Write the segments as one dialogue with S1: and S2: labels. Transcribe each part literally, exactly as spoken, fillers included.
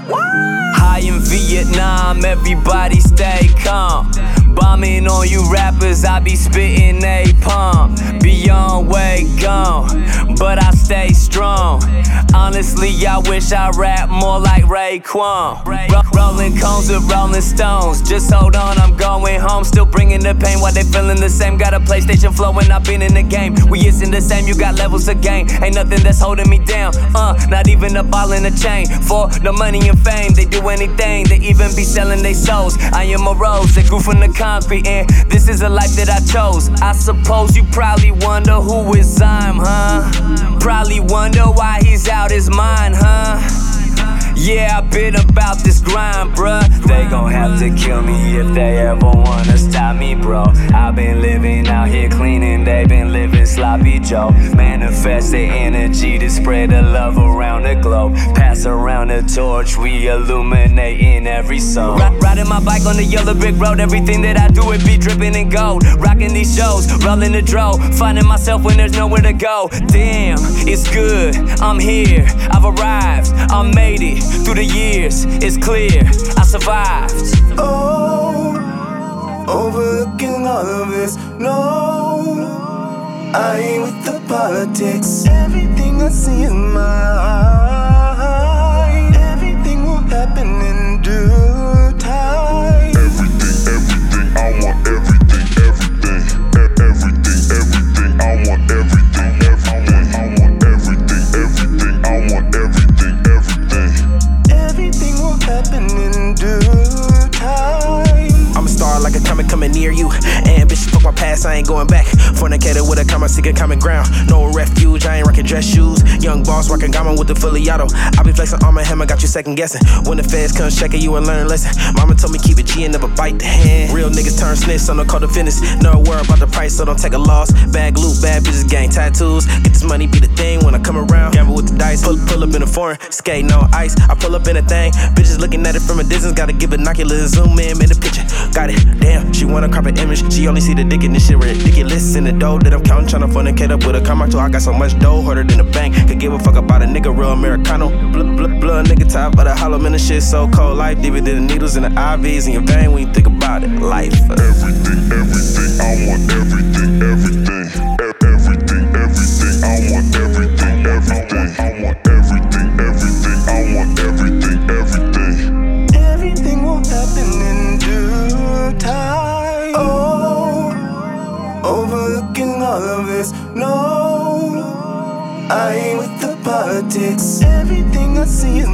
S1: High in Vietnam, everybody stay calm. Bombing on you rappers, I be spitting napalm. Beyond way gone, but I stay strong. Honestly, I wish I rap more like Raekwon. Ro- rolling cones with Rolling Stones. Just hold on, I'm going home. Still bringing the pain while they feeling the same. Got a PlayStation flowing, I've been in the game. We isn't the same, you got levels to gain. Ain't nothing that's holding me down, uh, not even a ball in a chain. For the money and fame, they do anything. They even be selling their souls. I am a rose that grew from the concrete, and this is a life that I chose. I suppose you probably wonder who is Zyme, huh? Probably wonder why he's out his mind, huh? Yeah, I've been about this grind, bruh. They gon' have to kill me if they ever wanna stop me, bro. I've been living out here cleaning, they been living sloppy Joe. Manifest the energy to spread the love around the globe. Pass around the torch, we illuminating every soul. R- riding my bike on the yellow brick road, everything that I do it be dripping in gold. Rocking these shows, rolling the dro, finding myself when there's nowhere to go. Damn, it's good, I'm here, I've arrived, I made it. Through the years, it's clear, I survived.
S2: Oh, overlooking all of this. No, I ain't with the politics. Everything I see is mine. Everything will happen in due time.
S3: Everything, everything, I want everything, everything, e- everything, everything, I want everything, everything, I want everything, everything, I want everything, everything.
S2: Everything will happen in due time.
S4: I'm a star like a comet coming near you. Ambitious, fuck my past, I ain't going back. Fornicator with a comma, seeking common ground. No refuge, I ain't rocking dress shoes. Young boss rocking Gamma with the fully auto. I be flexing on my hammer, got you second guessing. When the feds come checking you and learn a lesson. Mama told me keep it G and never bite the hand. Real niggas turn snitch, so no call the fitness. No worry about the price, so don't take a loss. Bag loot, bad bitches, gang tattoos. Get this money, be the thing when I come around. Gamble with the dice, pull, pull up in a foreign. Skating on ice, I pull up in a thing. Bitches looking at it from a distance, gotta give binoculars, zoom in, in the picture. Got it, damn, she wanna crop an image. She only see the dick and this shit ridiculous. In the dough that I'm counting, tryna fornicate up with a comma. I got so much dough, harder than a bank. Could give a fuck about a nigga, real Americano. Blood, blood, blood, nigga top of the hollow, man, the shit so cold. Life deeper than the needles and the I Vs in your vein when you think about it. Life.
S3: Everything, everything, I want everything, everything, e- everything, everything, I want everything, everything, I want everything, everything, I want everything, everything.
S2: Everything will happen in due time. Oh, overlooking all of this. No, I ain't with the politics. Everything I see is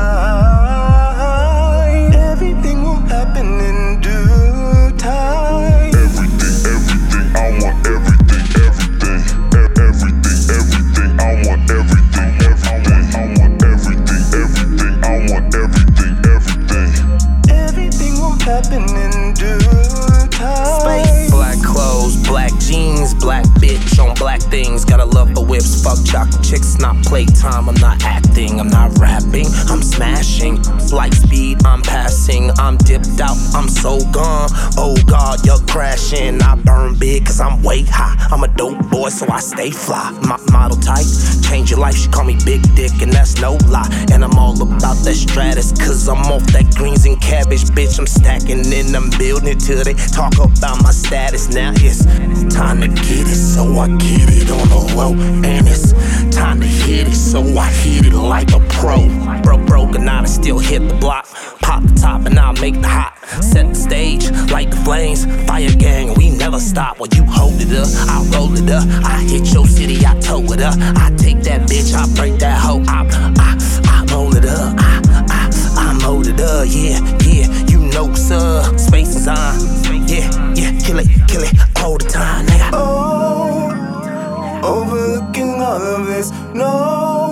S2: mine. Everything will happen in due time.
S3: Everything, everything, I want everything, everything, e- everything, everything, I want everything, everything, I want everything, everything, I want everything, everything.
S2: Everything will happen in due time.
S4: Space. Black clothes, black jeans, black bitch on black things. Gotta love for whips, fuck chocolate chicks, not playtime. I'm not acting, I'm not rapping, I'm smashing. Light speed, I'm passing, I'm dipped out, I'm so gone. Oh God, you're crashing. I burn big cause I'm way high. I'm a dope boy, so I stay fly. My model type, change your life, she call me Big Dick, and that's no lie. And I'm all about that stratus, cause I'm off that greens and cabbage, bitch. I'm stacking and I'm building it till they talk about my status. Now it's time to get it, so I get it on the low. And it's time to hit it, so I hit it like a pro. Broke, broke, and I still hit the block. Pop the top and I'll make the hot. Set the stage, light the flames. Fire gang, we never stop. While you hold it up, I'll roll it up. I hit your city, I tow it up. I take that bitch, I break that hoe. I, I, I roll it up. I, I, I mold it up. Yeah, yeah, you know what's up. Space is on. Yeah, yeah, kill it, kill it all the time, nigga.
S2: Oh, overlooking all of this.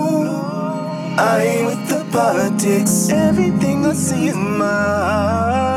S2: No, I ain't with the politics. Everything I see is mine.